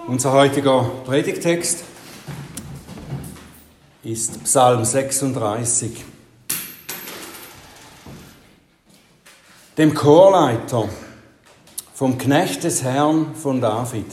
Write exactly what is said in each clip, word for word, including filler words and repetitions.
Unser heutiger Predigtext ist Psalm sechsunddreißig. Dem Chorleiter vom Knecht des Herrn von David.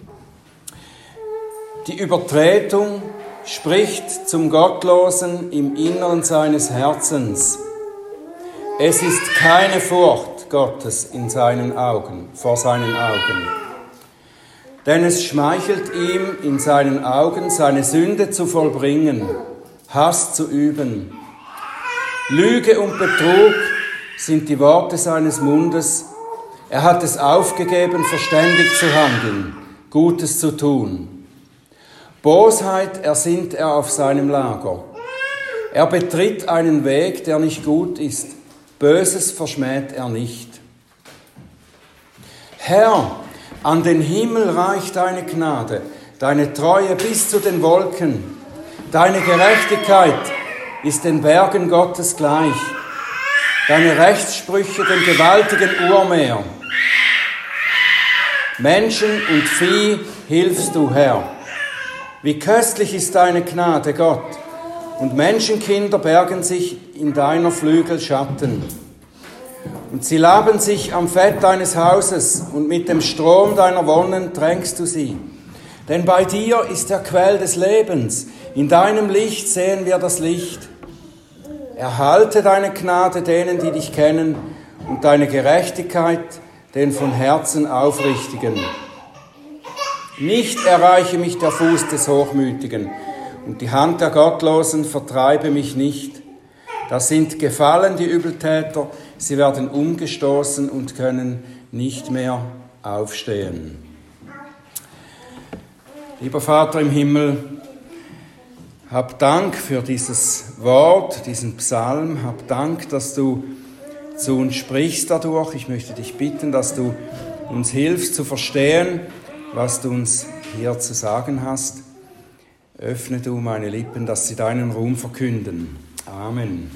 Die Übertretung spricht zum Gottlosen im Innern seines Herzens. Es ist keine Furcht Gottes in seinen Augen, vor seinen Augen. Denn es schmeichelt ihm in seinen Augen, seine Sünde zu vollbringen, Hass zu üben. Lüge und Betrug sind die Worte seines Mundes. Er hat es aufgegeben, verständig zu handeln, Gutes zu tun. Bosheit ersinnt er auf seinem Lager. Er betritt einen Weg, der nicht gut ist. Böses verschmäht er nicht. Herr, an den Himmel reicht deine Gnade, deine Treue bis zu den Wolken. Deine Gerechtigkeit ist den Bergen Gottes gleich. Deine Rechtssprüche dem gewaltigen Urmeer. Menschen und Vieh hilfst du, Herr. Wie köstlich ist deine Gnade, Gott, und Menschenkinder bergen sich in deiner Flügel Schatten. Und sie laben sich am Fett deines Hauses, und mit dem Strom deiner Wonnen tränkst du sie. Denn bei dir ist der Quell des Lebens, in deinem Licht sehen wir das Licht. Erhalte deine Gnade denen, die dich kennen, und deine Gerechtigkeit den von Herzen Aufrichtigen. Nicht erreiche mich der Fuß des Hochmütigen, und die Hand der Gottlosen vertreibe mich nicht. Da sind gefallen die Übeltäter, sie werden umgestoßen und können nicht mehr aufstehen. Lieber Vater im Himmel, hab Dank für dieses Wort, diesen Psalm. Hab Dank, dass du zu uns sprichst dadurch. Ich möchte dich bitten, dass du uns hilfst zu verstehen, was du uns hier zu sagen hast. Öffne du meine Lippen, dass sie deinen Ruhm verkünden. Amen.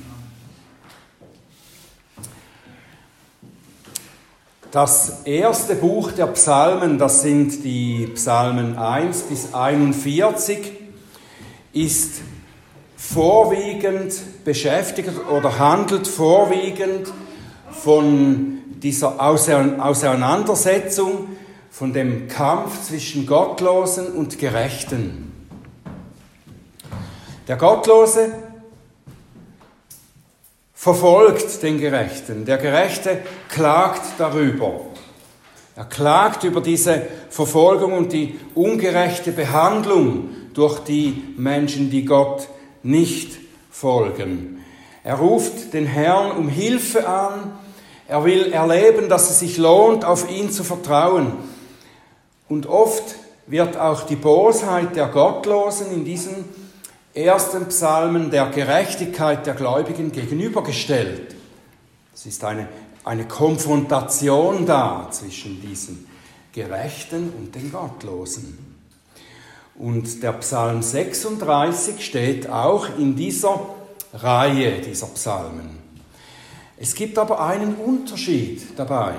Das erste Buch der Psalmen, das sind die Psalmen eins bis einundvierzig, ist vorwiegend beschäftigt oder handelt vorwiegend von dieser Auseinandersetzung, von dem Kampf zwischen Gottlosen und Gerechten. Der Gottlose verfolgt den Gerechten. Der Gerechte klagt darüber. Er klagt über diese Verfolgung und die ungerechte Behandlung durch die Menschen, die Gott nicht folgen. Er ruft den Herrn um Hilfe an. Er will erleben, dass es sich lohnt, auf ihn zu vertrauen. Und oft wird auch die Bosheit der Gottlosen in diesen ersten Psalmen der Gerechtigkeit der Gläubigen gegenübergestellt. Es ist eine, eine Konfrontation da zwischen diesen Gerechten und den Gottlosen. Und der Psalm sechsunddreißig steht auch in dieser Reihe dieser Psalmen. Es gibt aber einen Unterschied dabei.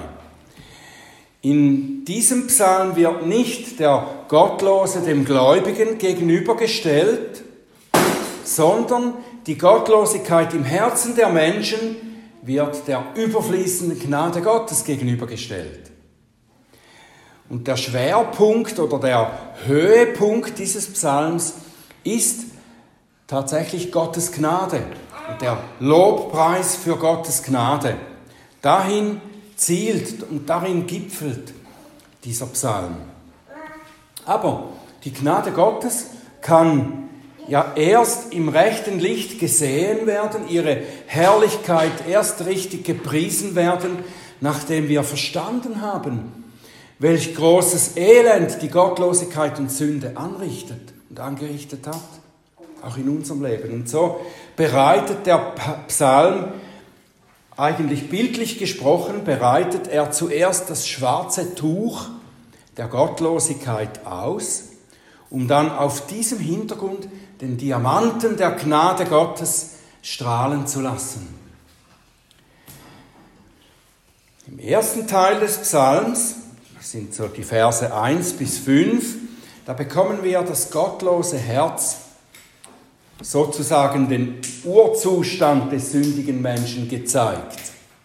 In diesem Psalm wird nicht der Gottlose dem Gläubigen gegenübergestellt, sondern die Gottlosigkeit im Herzen der Menschen wird der überfließenden Gnade Gottes gegenübergestellt. Und der Schwerpunkt oder der Höhepunkt dieses Psalms ist tatsächlich Gottes Gnade und der Lobpreis für Gottes Gnade. Dahin zielt und darin gipfelt dieser Psalm. Aber die Gnade Gottes kann ja erst im rechten Licht gesehen werden, ihre Herrlichkeit erst richtig gepriesen werden, nachdem wir verstanden haben, welch großes Elend die Gottlosigkeit und Sünde anrichtet und angerichtet hat, auch in unserem Leben. Und so bereitet der Psalm, eigentlich bildlich gesprochen, bereitet er zuerst das schwarze Tuch der Gottlosigkeit aus, um dann auf diesem Hintergrund den Diamanten der Gnade Gottes strahlen zu lassen. Im ersten Teil des Psalms, das sind so die Verse eins bis fünf, da bekommen wir das gottlose Herz, sozusagen den Urzustand des sündigen Menschen gezeigt.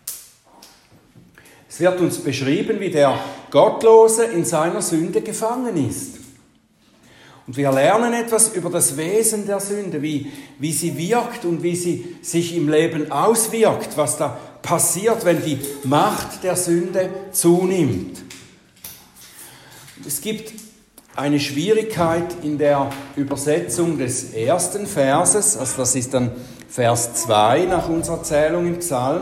Es wird uns beschrieben, wie der Gottlose in seiner Sünde gefangen ist. Und wir lernen etwas über das Wesen der Sünde, wie, wie sie wirkt und wie sie sich im Leben auswirkt, was da passiert, wenn die Macht der Sünde zunimmt. Es gibt eine Schwierigkeit in der Übersetzung des ersten Verses, also das ist dann Vers zwei nach unserer Zählung im Psalm.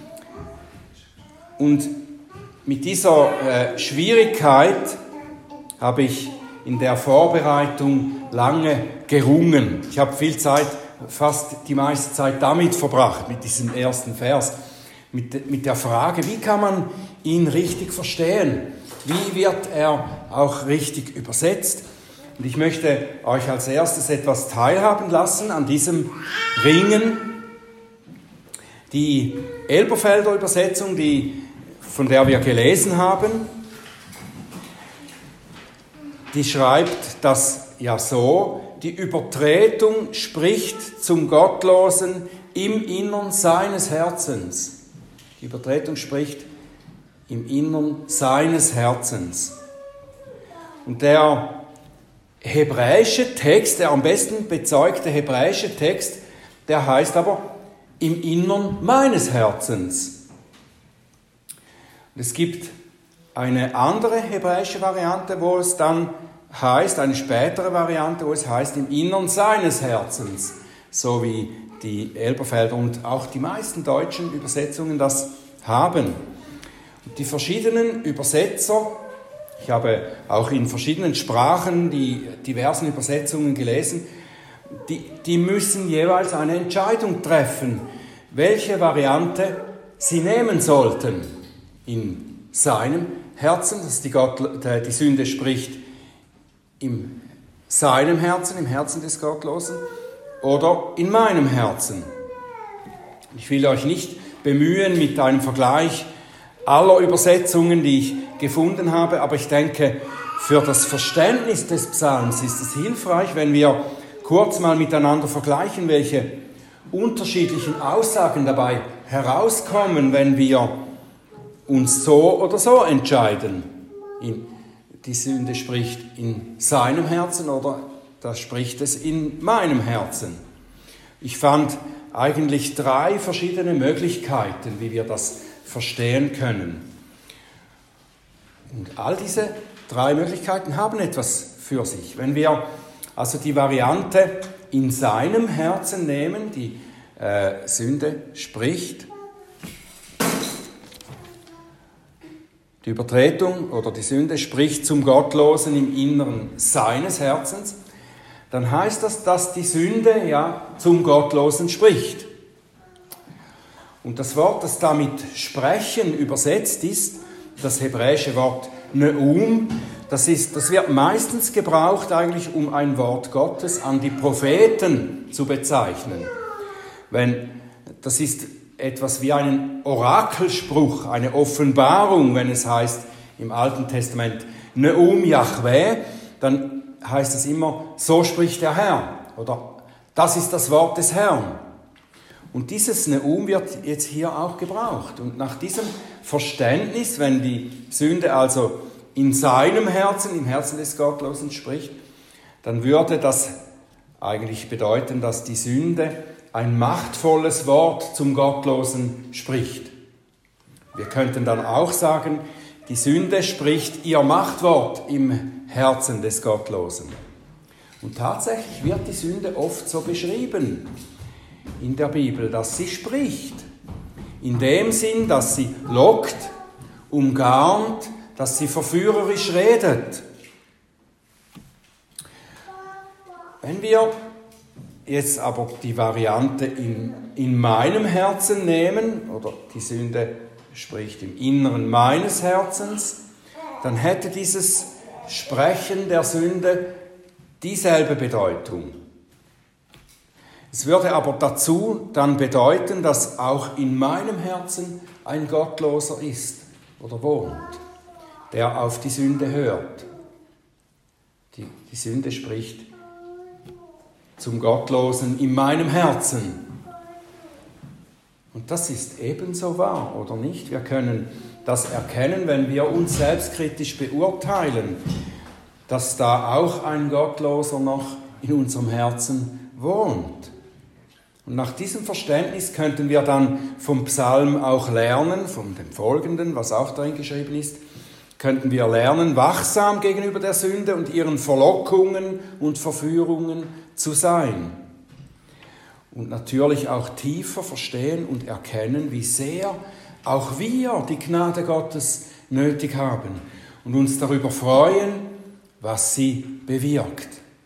Und mit dieser äh, Schwierigkeit habe ich in der Vorbereitung lange gerungen. Ich habe viel Zeit, fast die meiste Zeit damit verbracht, mit diesem ersten Vers, mit, mit der Frage, wie kann man ihn richtig verstehen? Wie wird er auch richtig übersetzt? Und ich möchte euch als erstes etwas teilhaben lassen an diesem Ringen. Die Elberfelder Übersetzung, die, von der wir gelesen haben, die schreibt das ja so: Die Übertretung spricht zum Gottlosen im Innern seines Herzens. Die Übertretung spricht im Innern seines Herzens. Und der hebräische Text, der am besten bezeugte hebräische Text, der heißt aber im Innern meines Herzens. Und es gibt eine andere hebräische Variante, wo es dann heißt, eine spätere Variante, wo es heißt im Innern seines Herzens, so wie die Elberfelder und auch die meisten deutschen Übersetzungen das haben. Und die verschiedenen Übersetzer, ich habe auch in verschiedenen Sprachen die diversen Übersetzungen gelesen, die, die müssen jeweils eine Entscheidung treffen, welche Variante sie nehmen sollten. In seinem Herzen, dass die, Gott, die Sünde spricht in seinem Herzen, im Herzen des Gottlosen, oder in meinem Herzen. Ich will euch nicht bemühen mit einem Vergleich aller Übersetzungen, die ich gefunden habe, aber ich denke, für das Verständnis des Psalms ist es hilfreich, wenn wir kurz mal miteinander vergleichen, welche unterschiedlichen Aussagen dabei herauskommen, wenn wir uns so oder so entscheiden. Die Sünde spricht in seinem Herzen oder da spricht es in meinem Herzen. Ich fand eigentlich drei verschiedene Möglichkeiten, wie wir das verstehen können. Und all diese drei Möglichkeiten haben etwas für sich. Wenn wir also die Variante in seinem Herzen nehmen, die äh, Sünde spricht, die Übertretung oder die Sünde spricht zum Gottlosen im Inneren seines Herzens, dann heißt das, dass die Sünde ja zum Gottlosen spricht. Und das Wort, das damit sprechen übersetzt ist, das hebräische Wort Neum, das, ist, das wird meistens gebraucht eigentlich, um ein Wort Gottes an die Propheten zu bezeichnen. Wenn, das ist etwas wie einen Orakelspruch, eine Offenbarung, wenn es heißt im Alten Testament Neum Yahweh, dann heißt es immer, so spricht der Herr oder das ist das Wort des Herrn. Und dieses Neum wird jetzt hier auch gebraucht. Und nach diesem Verständnis, wenn die Sünde also in seinem Herzen, im Herzen des Gottlosen spricht, dann würde das eigentlich bedeuten, dass die Sünde ein machtvolles Wort zum Gottlosen spricht. Wir könnten dann auch sagen, die Sünde spricht ihr Machtwort im Herzen des Gottlosen. Und tatsächlich wird die Sünde oft so beschrieben in der Bibel, dass sie spricht. In dem Sinn, dass sie lockt, umgarnt, dass sie verführerisch redet. Wenn wir jetzt aber die Variante in, in meinem Herzen nehmen, oder die Sünde spricht im Inneren meines Herzens, dann hätte dieses Sprechen der Sünde dieselbe Bedeutung. Es würde aber dazu dann bedeuten, dass auch in meinem Herzen ein Gottloser ist oder wohnt, der auf die Sünde hört. Die, die Sünde spricht zum Gottlosen in meinem Herzen. Und das ist ebenso wahr, oder nicht? Wir können das erkennen, wenn wir uns selbstkritisch beurteilen, dass da auch ein Gottloser noch in unserem Herzen wohnt. Und nach diesem Verständnis könnten wir dann vom Psalm auch lernen, von dem Folgenden, was auch darin geschrieben ist, könnten wir lernen, wachsam gegenüber der Sünde und ihren Verlockungen und Verführungen zu sein. Und natürlich auch tiefer verstehen und erkennen, wie sehr auch wir die Gnade Gottes nötig haben und uns darüber freuen, was sie bewirkt.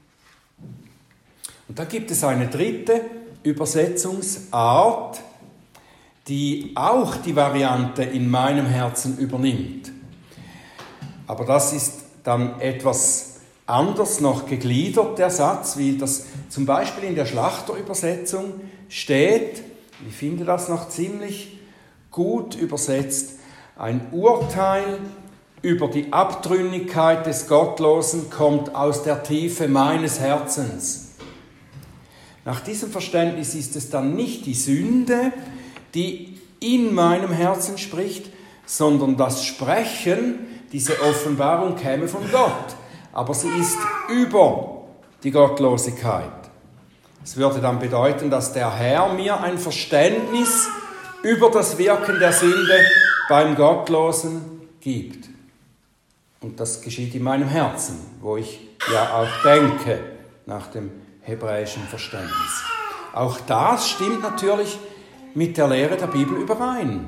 Und da gibt es eine dritte Übersetzungsart, die auch die Variante in meinem Herzen übernimmt. Aber das ist dann etwas anders noch gegliedert, der Satz, wie das zum Beispiel in der Schlachterübersetzung steht. Ich finde das noch ziemlich gut übersetzt. Ein Urteil über die Abtrünnigkeit des Gottlosen kommt aus der Tiefe meines Herzens. Nach diesem Verständnis ist es dann nicht die Sünde, die in meinem Herzen spricht, sondern das Sprechen, diese Offenbarung käme von Gott. Aber sie ist über die Gottlosigkeit. Es würde dann bedeuten, dass der Herr mir ein Verständnis über das Wirken der Sünde beim Gottlosen gibt. Und das geschieht in meinem Herzen, wo ich ja auch denke, nach dem hebräischen Verständnis. Auch das stimmt natürlich mit der Lehre der Bibel überein.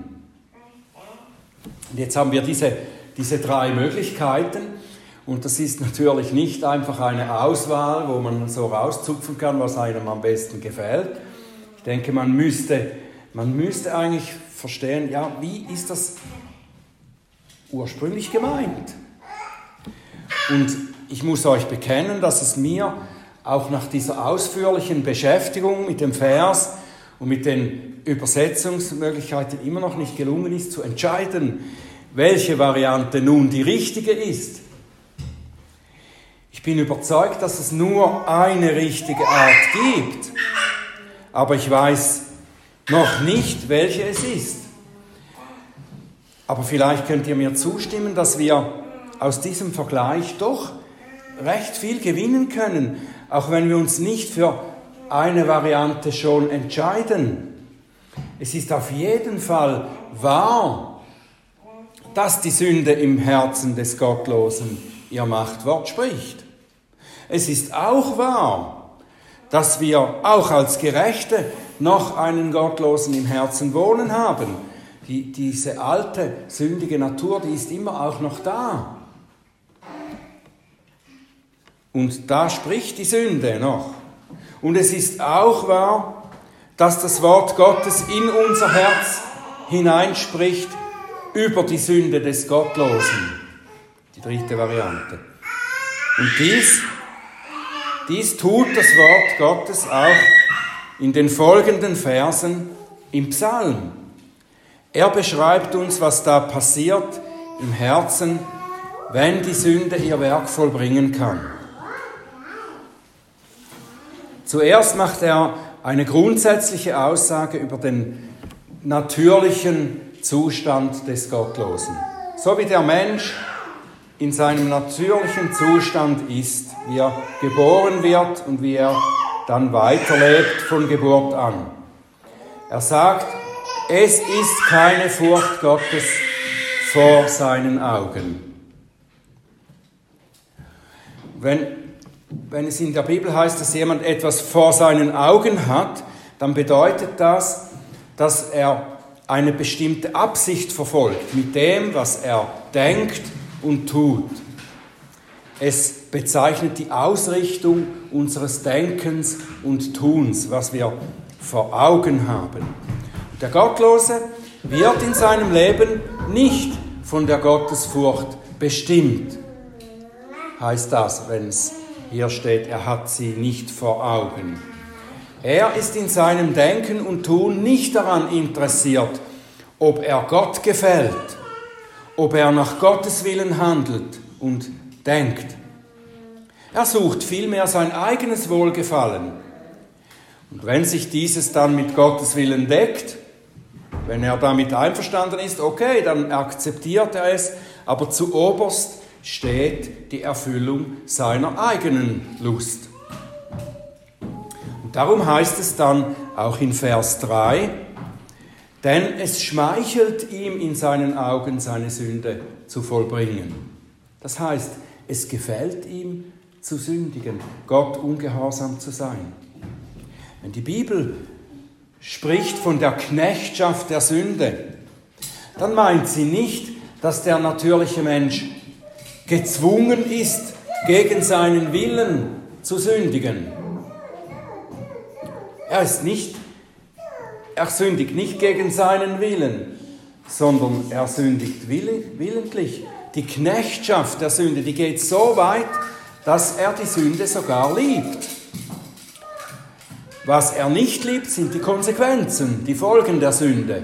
Und jetzt haben wir diese, diese drei Möglichkeiten. Und das ist natürlich nicht einfach eine Auswahl, wo man so rauszupfen kann, was einem am besten gefällt. Ich denke, man müsste, man müsste eigentlich verstehen, ja, wie ist das ursprünglich gemeint? Und ich muss euch bekennen, dass es mir auch nach dieser ausführlichen Beschäftigung mit dem Vers und mit den Übersetzungsmöglichkeiten immer noch nicht gelungen ist, zu entscheiden, welche Variante nun die richtige ist. Ich bin überzeugt, dass es nur eine richtige Art gibt, aber ich weiß noch nicht, welche es ist. Aber vielleicht könnt ihr mir zustimmen, dass wir aus diesem Vergleich doch recht viel gewinnen können, auch wenn wir uns nicht für eine Variante schon entscheiden. Es ist auf jeden Fall wahr, dass die Sünde im Herzen des Gottlosen ihr Machtwort spricht. Es ist auch wahr, dass wir auch als Gerechte noch einen Gottlosen im Herzen wohnen haben. Die, diese alte, sündige Natur, die ist immer auch noch da. Und da spricht die Sünde noch. Und es ist auch wahr, dass das Wort Gottes in unser Herz hineinspricht über die Sünde des Gottlosen. Die dritte Variante. Und dies, dies tut das Wort Gottes auch in den folgenden Versen im Psalm. Er beschreibt uns, was da passiert im Herzen, wenn die Sünde ihr Werk vollbringen kann. Zuerst macht er eine grundsätzliche Aussage über den natürlichen Zustand des Gottlosen. So wie der Mensch in seinem natürlichen Zustand ist, wie er geboren wird und wie er dann weiterlebt von Geburt an. Er sagt, es ist keine Furcht Gottes vor seinen Augen. Wenn Wenn es in der Bibel heißt, dass jemand etwas vor seinen Augen hat, dann bedeutet das, dass er eine bestimmte Absicht verfolgt mit dem, was er denkt und tut. Es bezeichnet die Ausrichtung unseres Denkens und Tuns, was wir vor Augen haben. Der Gottlose wird in seinem Leben nicht von der Gottesfurcht bestimmt, heißt das, wenn es hier steht, er hat sie nicht vor Augen. Er ist in seinem Denken und Tun nicht daran interessiert, ob er Gott gefällt, ob er nach Gottes Willen handelt und denkt. Er sucht vielmehr sein eigenes Wohlgefallen. Und wenn sich dieses dann mit Gottes Willen deckt, wenn er damit einverstanden ist, okay, dann akzeptiert er es, aber zuoberst steht die Erfüllung seiner eigenen Lust. Und darum heißt es dann auch in Vers drei, denn es schmeichelt ihm in seinen Augen, seine Sünde zu vollbringen. Das heißt, es gefällt ihm zu sündigen, Gott ungehorsam zu sein. Wenn die Bibel spricht von der Knechtschaft der Sünde, dann meint sie nicht, dass der natürliche Mensch gezwungen ist, gegen seinen Willen zu sündigen. Er ist nicht, er sündigt nicht gegen seinen Willen, sondern er sündigt willentlich. Die Knechtschaft der Sünde, die geht so weit, dass er die Sünde sogar liebt. Was er nicht liebt, sind die Konsequenzen, die Folgen der Sünde.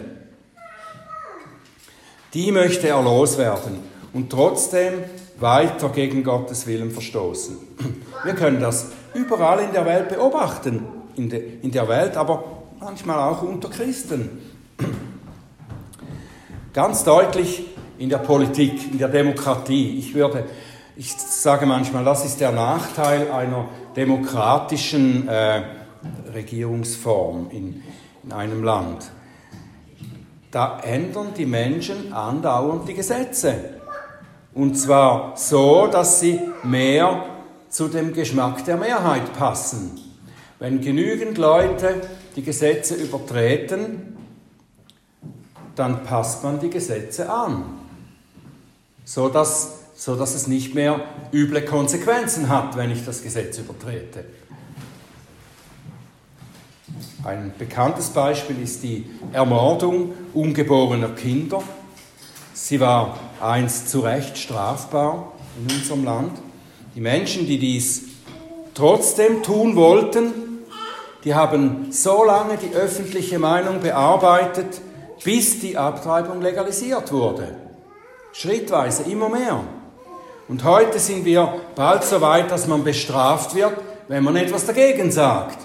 Die möchte er loswerden und trotzdem weiter gegen Gottes Willen verstoßen. Wir können das überall in der Welt beobachten, in, de, in der Welt, aber manchmal auch unter Christen. Ganz deutlich in der Politik, in der Demokratie. Ich würde, ich sage manchmal, das ist der Nachteil einer demokratischen äh, Regierungsform in, in einem Land. Da ändern die Menschen andauernd die Gesetze. Und zwar so, dass sie mehr zu dem Geschmack der Mehrheit passen. Wenn genügend Leute die Gesetze übertreten, dann passt man die Gesetze an, so dass, so dass es nicht mehr üble Konsequenzen hat, wenn ich das Gesetz übertrete. Ein bekanntes Beispiel ist die Ermordung ungeborener Kinder. Sie war einst zu Recht strafbar in unserem Land. Die Menschen, die dies trotzdem tun wollten, die haben so lange die öffentliche Meinung bearbeitet, bis die Abtreibung legalisiert wurde. Schrittweise, immer mehr. Und heute sind wir bald so weit, dass man bestraft wird, wenn man etwas dagegen sagt.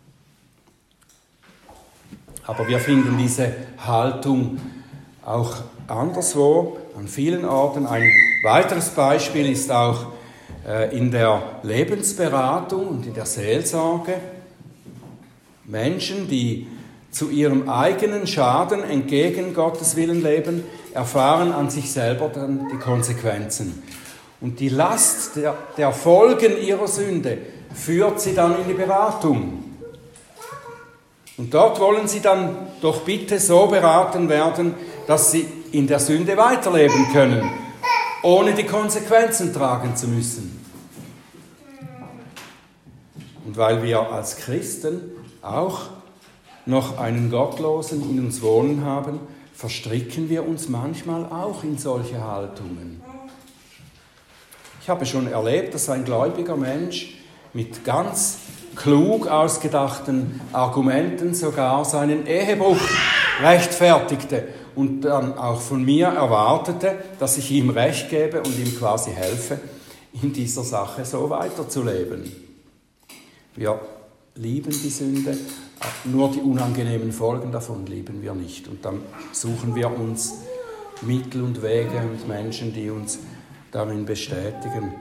Aber wir finden diese Haltung auch anderswo, an vielen Orten. Ein weiteres Beispiel ist auch äh, in der Lebensberatung und in der Seelsorge. Menschen, die zu ihrem eigenen Schaden entgegen Gottes Willen leben, erfahren an sich selber dann die Konsequenzen. Und die Last der, der Folgen ihrer Sünde führt sie dann in die Beratung. Und dort wollen sie dann doch bitte so beraten werden, dass sie in der Sünde weiterleben können, ohne die Konsequenzen tragen zu müssen. Und weil wir als Christen auch noch einen Gottlosen in uns wohnen haben, verstricken wir uns manchmal auch in solche Haltungen. Ich habe schon erlebt, dass ein gläubiger Mensch mit ganz klug ausgedachten Argumenten sogar seinen Ehebruch rechtfertigte und dann auch von mir erwartete, dass ich ihm Recht gebe und ihm quasi helfe, in dieser Sache so weiterzuleben. Wir lieben die Sünde, nur die unangenehmen Folgen davon lieben wir nicht. Und dann suchen wir uns Mittel und Wege und Menschen, die uns darin bestätigen.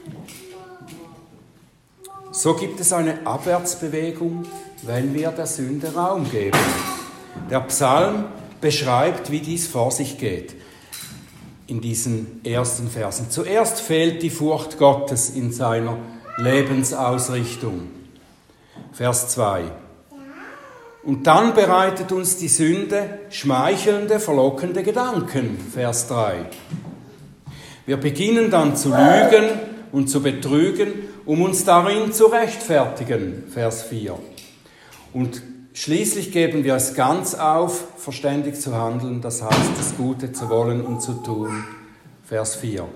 So gibt es eine Abwärtsbewegung, wenn wir der Sünde Raum geben. Der Psalm beschreibt, wie dies vor sich geht in diesen ersten Versen. Zuerst fehlt die Furcht Gottes in seiner Lebensausrichtung. Vers zwei. Und dann bereitet uns die Sünde schmeichelnde, verlockende Gedanken. Vers drei. Wir beginnen dann zu lügen und zu betrügen, um uns darin zu rechtfertigen. Vers vier. Und schließlich geben wir es ganz auf, verständig zu handeln, das heißt, das Gute zu wollen und zu tun. Vers vier.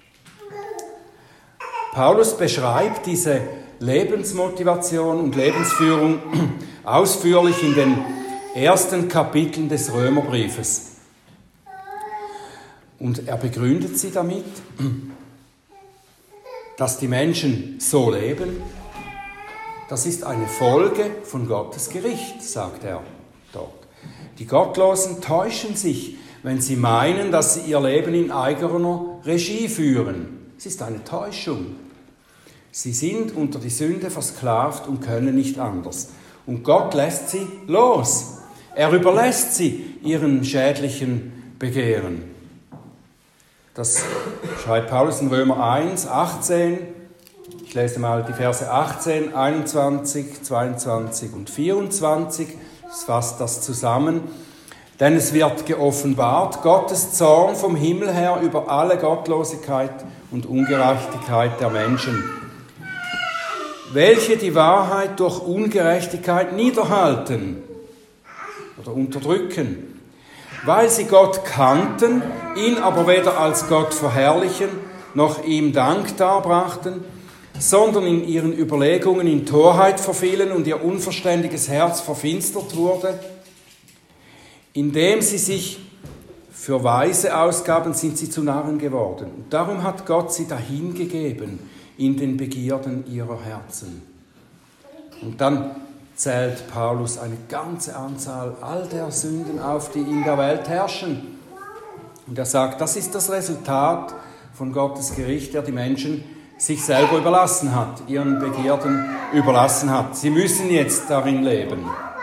Paulus beschreibt diese Lebensmotivation und Lebensführung ausführlich in den ersten Kapiteln des Römerbriefes. Und er begründet sie damit. dass die Menschen so leben, das ist eine Folge von Gottes Gericht, sagt er dort. Die Gottlosen täuschen sich, wenn sie meinen, dass sie ihr Leben in eigener Regie führen. Es ist eine Täuschung. Sie sind unter die Sünde versklavt und können nicht anders. Und Gott lässt sie los. Er überlässt sie ihren schädlichen Begehren. Das schreibt Paulus in Römer eins, achtzehn. Ich lese mal die Verse achtzehn, einundzwanzig, zweiundzwanzig und vierundzwanzig. Das fasst das zusammen. Denn es wird geoffenbart, Gottes Zorn vom Himmel her über alle Gottlosigkeit und Ungerechtigkeit der Menschen, welche die Wahrheit durch Ungerechtigkeit niederhalten oder unterdrücken, weil sie Gott kannten, ihn aber weder als Gott verherrlichen, noch ihm Dank darbrachten, sondern in ihren Überlegungen in Torheit verfielen und ihr unverständiges Herz verfinstert wurde. Indem sie sich für Weise ausgaben, sind sie zu Narren geworden. Und darum hat Gott sie dahingegeben in den Begierden ihrer Herzen. Und dann zählt Paulus eine ganze Anzahl all der Sünden auf, die in der Welt herrschen. Und er sagt, das ist das Resultat von Gottes Gericht, der die Menschen sich selber überlassen hat, ihren Begierden überlassen hat. Sie müssen jetzt darin leben.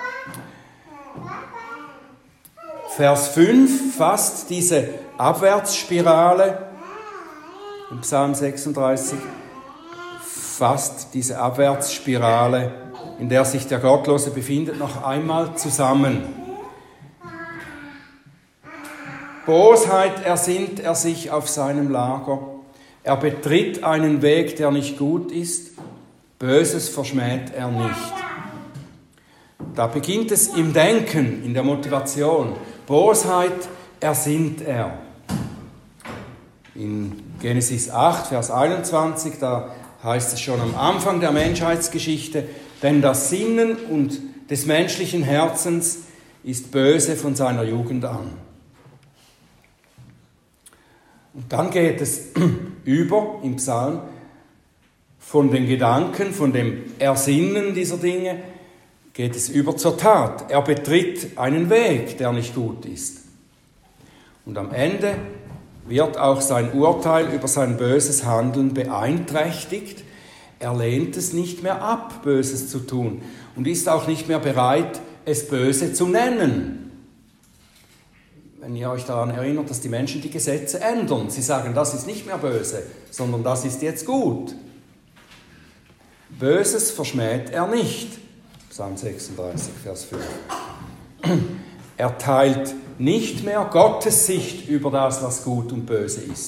Vers fünf fasst diese Abwärtsspirale, im Psalm sechsunddreißig, fasst diese Abwärtsspirale, in der sich der Gottlose befindet, noch einmal zusammen. Bosheit ersinnt er sich auf seinem Lager. Er betritt einen Weg, der nicht gut ist. Böses verschmäht er nicht. Da beginnt es im Denken, in der Motivation. Bosheit ersinnt er. In Genesis acht, Vers einundzwanzig, da heißt es schon am Anfang der Menschheitsgeschichte, denn das Sinnen und des menschlichen Herzens ist böse von seiner Jugend an. Und dann geht es über im Psalm von den Gedanken, von dem Ersinnen dieser Dinge, geht es über zur Tat. Er betritt einen Weg, der nicht gut ist. Und am Ende wird auch sein Urteil über sein böses Handeln beeinträchtigt. Er lehnt es nicht mehr ab, Böses zu tun und ist auch nicht mehr bereit, es böse zu nennen. Wenn ihr euch daran erinnert, dass die Menschen die Gesetze ändern. Sie sagen, das ist nicht mehr böse, sondern das ist jetzt gut. Böses verschmäht er nicht. Psalm sechsunddreißig, Vers fünf. Er teilt nicht mehr Gottes Sicht über das, was gut und böse ist.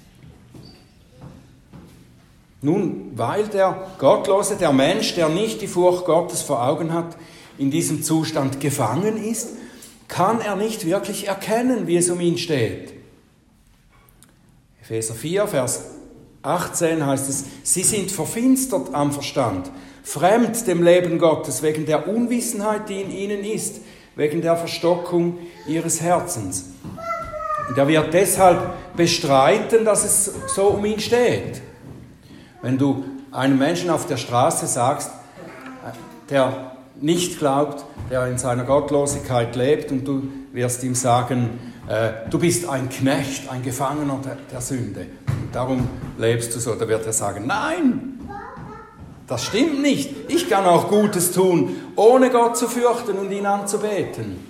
Nun, weil der Gottlose, der Mensch, der nicht die Furcht Gottes vor Augen hat, in diesem Zustand gefangen ist, kann er nicht wirklich erkennen, wie es um ihn steht. Epheser vier, Vers achtzehn heißt es, sie sind verfinstert am Verstand, fremd dem Leben Gottes, wegen der Unwissenheit, die in ihnen ist, wegen der Verstockung ihres Herzens. Und er wird deshalb bestreiten, dass es so um ihn steht. Wenn du einem Menschen auf der Straße sagst, der nicht glaubt, der in seiner Gottlosigkeit lebt, und du wirst ihm sagen, äh, du bist ein Knecht, ein Gefangener der, der Sünde, und darum lebst du so, da wird er sagen, nein, das stimmt nicht, ich kann auch Gutes tun, ohne Gott zu fürchten und ihn anzubeten.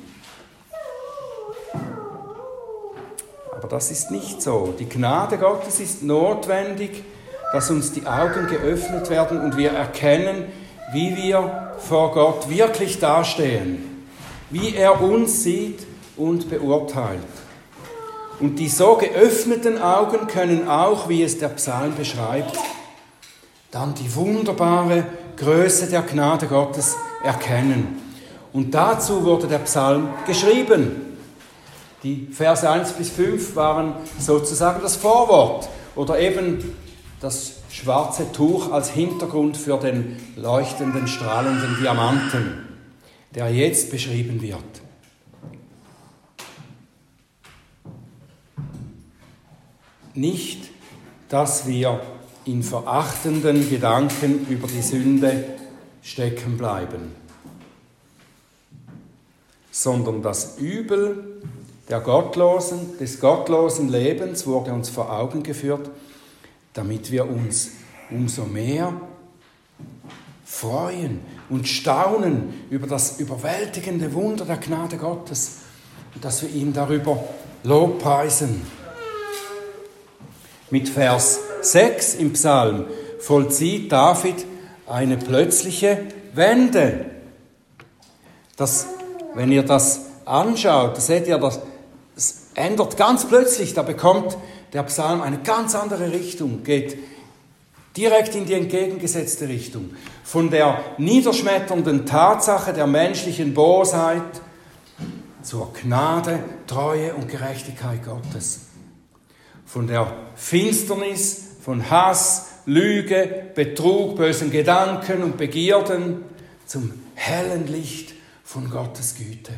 Aber das ist nicht so. Die Gnade Gottes ist notwendig, dass uns die Augen geöffnet werden und wir erkennen, wie wir vor Gott wirklich dastehen, wie er uns sieht und beurteilt. Und die so geöffneten Augen können auch, wie es der Psalm beschreibt, dann die wunderbare Größe der Gnade Gottes erkennen. Und dazu wurde der Psalm geschrieben. Die Verse eins bis fünf waren sozusagen das Vorwort oder eben das schwarze Tuch als Hintergrund für den leuchtenden, strahlenden Diamanten, der jetzt beschrieben wird. Nicht, dass wir in verachtenden Gedanken über die Sünde stecken bleiben, sondern das Übel der gottlosen, des gottlosen Lebens wurde uns vor Augen geführt, damit wir uns umso mehr freuen und staunen über das überwältigende Wunder der Gnade Gottes und dass wir ihn darüber lobpreisen. Mit Vers sechs im Psalm vollzieht David eine plötzliche Wende. Das, wenn ihr das anschaut, da seht ihr, das, das ändert ganz plötzlich, da bekommt der Psalm eine ganz andere Richtung, geht direkt in die entgegengesetzte Richtung. Von der niederschmetternden Tatsache der menschlichen Bosheit zur Gnade, Treue und Gerechtigkeit Gottes. Von der Finsternis, von Hass, Lüge, Betrug, bösen Gedanken und Begierden zum hellen Licht von Gottes Güte.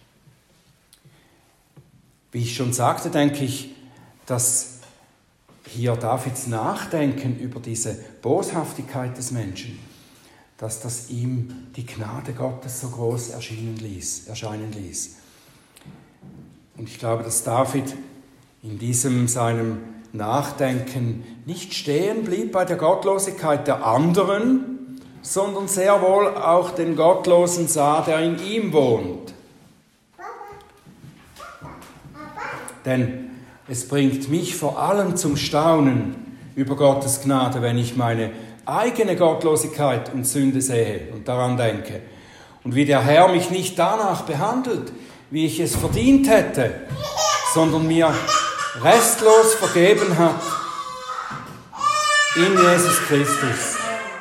Wie ich schon sagte, denke ich, dass hier Davids Nachdenken über diese Boshaftigkeit des Menschen, dass das ihm die Gnade Gottes so groß erschienen ließ, erscheinen ließ. Und ich glaube, dass David in diesem seinem Nachdenken nicht stehen blieb bei der Gottlosigkeit der anderen, sondern sehr wohl auch den Gottlosen sah, der in ihm wohnt. Denn es bringt mich vor allem zum Staunen über Gottes Gnade, wenn ich meine eigene Gottlosigkeit und Sünde sehe und daran denke. Und wie der Herr mich nicht danach behandelt, wie ich es verdient hätte, sondern mir restlos vergeben hat in Jesus Christus.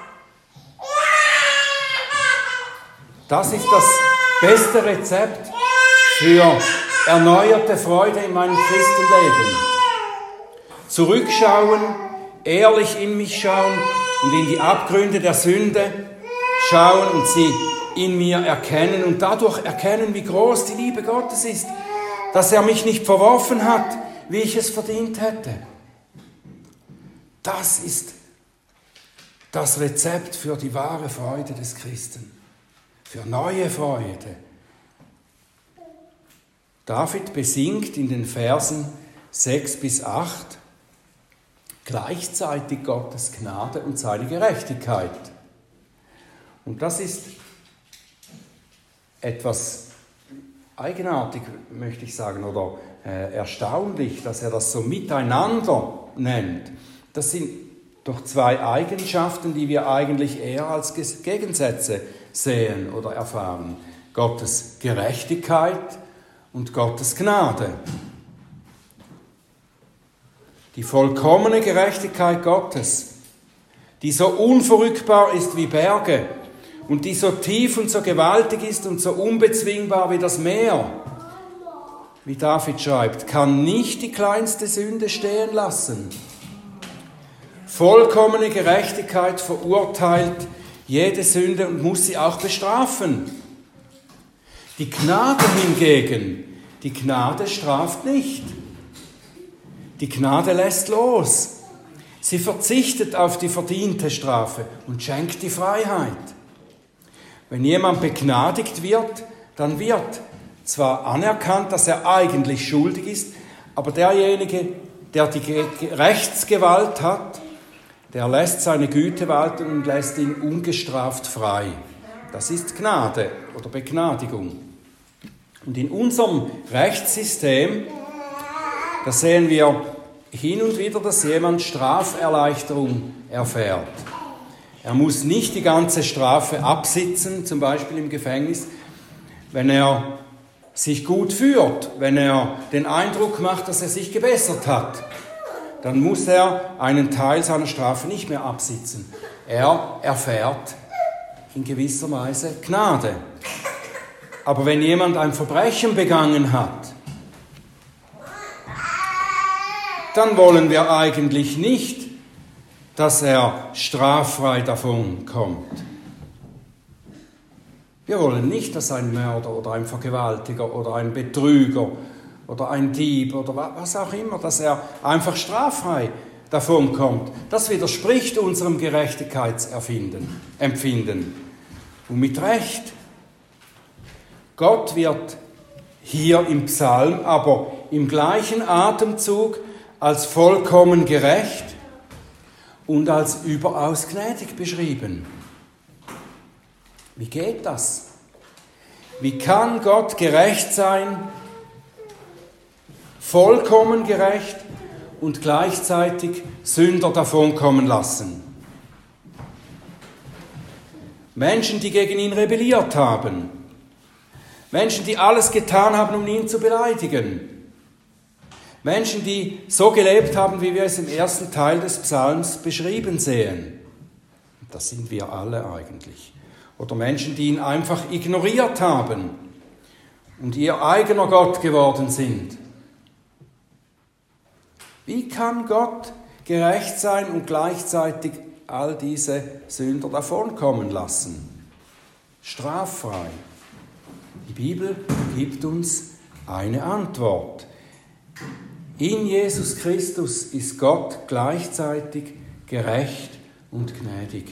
Das ist das beste Rezept für erneuerte Freude in meinem Christenleben. Zurückschauen, ehrlich in mich schauen und in die Abgründe der Sünde schauen und sie in mir erkennen und dadurch erkennen, wie groß die Liebe Gottes ist, dass er mich nicht verworfen hat, wie ich es verdient hätte. Das ist das Rezept für die wahre Freude des Christen, für neue Freude. David besingt in den Versen sechs bis acht gleichzeitig Gottes Gnade und seine Gerechtigkeit. Und das ist etwas eigenartig, möchte ich sagen, oder äh, erstaunlich, dass er das so miteinander nennt. Das sind doch zwei Eigenschaften, die wir eigentlich eher als Gegensätze sehen oder erfahren. Gottes Gerechtigkeit und Gottes Gnade. Die vollkommene Gerechtigkeit Gottes, die so unverrückbar ist wie Berge und die so tief und so gewaltig ist und so unbezwingbar wie das Meer, wie David schreibt, kann nicht die kleinste Sünde stehen lassen. Vollkommene Gerechtigkeit verurteilt jede Sünde und muss sie auch bestrafen. Die Gnade hingegen, die Gnade straft nicht. Die Gnade lässt los. Sie verzichtet auf die verdiente Strafe und schenkt die Freiheit. Wenn jemand begnadigt wird, dann wird zwar anerkannt, dass er eigentlich schuldig ist, aber derjenige, der die Rechtsgewalt hat, der lässt seine Güte walten und lässt ihn ungestraft frei. Das ist Gnade oder Begnadigung. Und in unserem Rechtssystem, da sehen wir hin und wieder, dass jemand Straferleichterung erfährt. Er muss nicht die ganze Strafe absitzen, zum Beispiel im Gefängnis, wenn er sich gut führt, wenn er den Eindruck macht, dass er sich gebessert hat. Dann muss er einen Teil seiner Strafe nicht mehr absitzen. Er erfährt in gewisser Weise Gnade. Aber wenn jemand ein Verbrechen begangen hat, dann wollen wir eigentlich nicht, dass er straffrei davon kommt. Wir wollen nicht, dass ein Mörder oder ein Vergewaltiger oder ein Betrüger oder ein Dieb oder was auch immer, dass er einfach straffrei davonkommt. Das widerspricht unserem Gerechtigkeitsempfinden. Und mit Recht. Gott wird hier im Psalm aber im gleichen Atemzug als vollkommen gerecht und als überaus gnädig beschrieben. Wie geht das? Wie kann Gott gerecht sein, vollkommen gerecht und gleichzeitig Sünder davonkommen lassen? Menschen, die gegen ihn rebelliert haben. Menschen, die alles getan haben, um ihn zu beleidigen. Menschen, die so gelebt haben, wie wir es im ersten Teil des Psalms beschrieben sehen. Das sind wir alle eigentlich. Oder Menschen, die ihn einfach ignoriert haben und ihr eigener Gott geworden sind. Wie kann Gott gerecht sein und gleichzeitig all diese Sünder davonkommen lassen? Straffrei. Die Bibel gibt uns eine Antwort. In Jesus Christus ist Gott gleichzeitig gerecht und gnädig.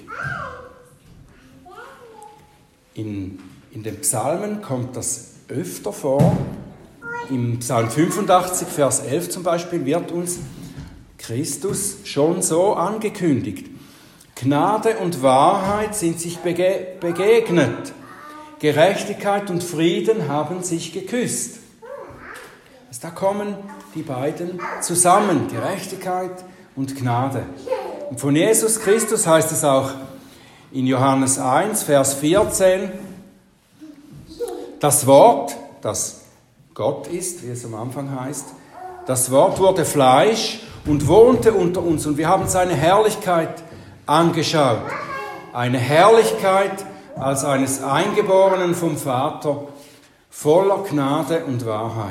In, in den Psalmen kommt das öfter vor. Im Psalm fünfundachtzig, Vers elf zum Beispiel, wird uns Christus schon so angekündigt. Gnade und Wahrheit sind sich bege- begegnet. Gerechtigkeit und Frieden haben sich geküsst. Also da kommen die beiden zusammen, Gerechtigkeit und Gnade. Und von Jesus Christus heißt es auch in Johannes eins, Vers vierzehn, das Wort, das Gott ist, wie es am Anfang heißt, das Wort wurde Fleisch und wohnte unter uns und wir haben seine Herrlichkeit angeschaut. Eine Herrlichkeit als eines Eingeborenen vom Vater, voller Gnade und Wahrheit.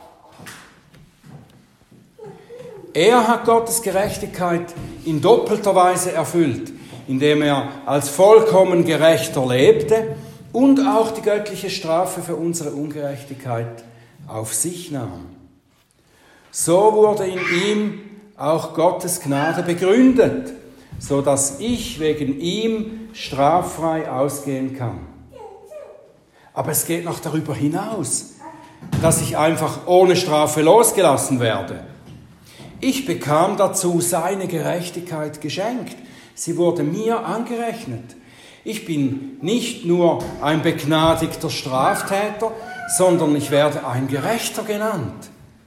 Er hat Gottes Gerechtigkeit in doppelter Weise erfüllt, indem er als vollkommen Gerechter lebte und auch die göttliche Strafe für unsere Ungerechtigkeit auf sich nahm. So wurde in ihm auch Gottes Gnade begründet, so dass ich wegen ihm straffrei ausgehen kann. Aber es geht noch darüber hinaus, dass ich einfach ohne Strafe losgelassen werde. Ich bekam dazu seine Gerechtigkeit geschenkt. Sie wurde mir angerechnet. Ich bin nicht nur ein begnadigter Straftäter, sondern ich werde ein Gerechter genannt.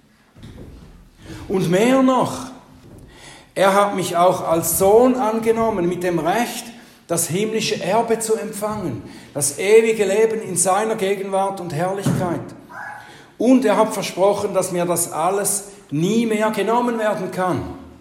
Und mehr noch, er hat mich auch als Sohn angenommen, mit dem Recht, das himmlische Erbe zu empfangen, das ewige Leben in seiner Gegenwart und Herrlichkeit. Und er hat versprochen, dass mir das alles nie mehr genommen werden kann.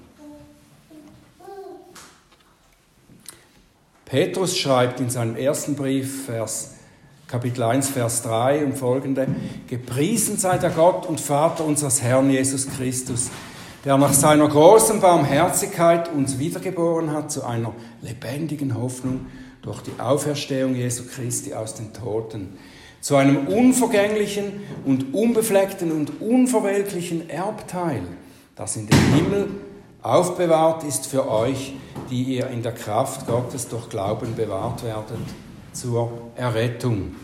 Petrus schreibt in seinem ersten Brief, Vers, Kapitel eins, Vers drei und folgende: Gepriesen sei der Gott und Vater unseres Herrn Jesus Christus, der nach seiner großen Barmherzigkeit uns wiedergeboren hat zu einer lebendigen Hoffnung durch die Auferstehung Jesu Christi aus den Toten, zu einem unvergänglichen und unbefleckten und unverwelklichen Erbteil, das in dem Himmel aufbewahrt ist für euch, die ihr in der Kraft Gottes durch Glauben bewahrt werdet zur Errettung.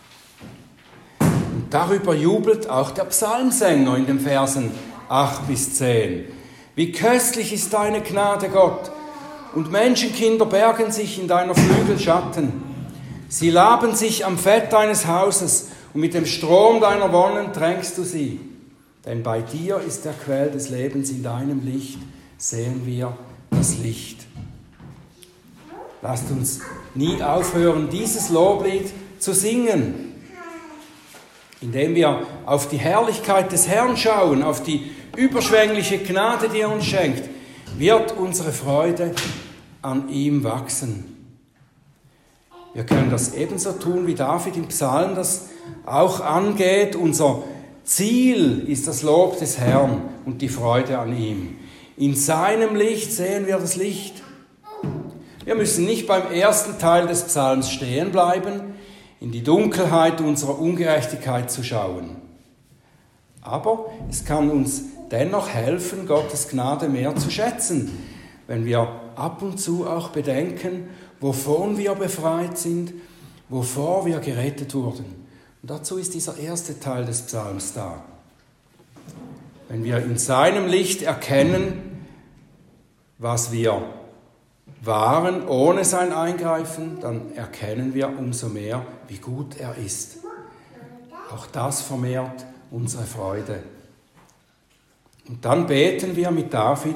Und darüber jubelt auch der Psalmsänger in den Versen acht bis zehn. Wie köstlich ist deine Gnade, Gott, und Menschenkinder bergen sich in deiner Flügel Schatten. Sie laben sich am Fett deines Hauses und mit dem Strom deiner Wonnen tränkst du sie. Denn bei dir ist der Quell des Lebens, in deinem Licht sehen wir das Licht. Lasst uns nie aufhören, dieses Loblied zu singen, indem wir auf die Herrlichkeit des Herrn schauen, auf die überschwängliche Gnade, die er uns schenkt, wird unsere Freude an ihm wachsen. Wir können das ebenso tun, wie David im Psalm das auch angeht. Unser Ziel ist das Lob des Herrn und die Freude an ihm. In seinem Licht sehen wir das Licht. Wir müssen nicht beim ersten Teil des Psalms stehen bleiben, in die Dunkelheit unserer Ungerechtigkeit zu schauen. Aber es kann uns dennoch helfen, Gottes Gnade mehr zu schätzen, wenn wir ab und zu auch bedenken, wovon wir befreit sind, wovor wir gerettet wurden. Und dazu ist dieser erste Teil des Psalms da. Wenn wir in seinem Licht erkennen, was wir waren ohne sein Eingreifen, dann erkennen wir umso mehr, wie gut er ist. Auch das vermehrt unsere Freude. Und dann beten wir mit David: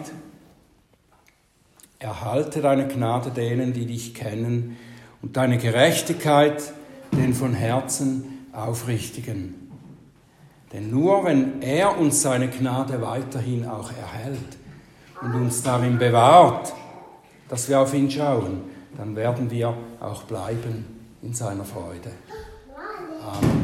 Erhalte deine Gnade denen, die dich kennen, und deine Gerechtigkeit den von Herzen Aufrichtigen. Denn nur wenn er uns seine Gnade weiterhin auch erhält und uns darin bewahrt, dass wir auf ihn schauen, dann werden wir auch bleiben in seiner Freude. Amen.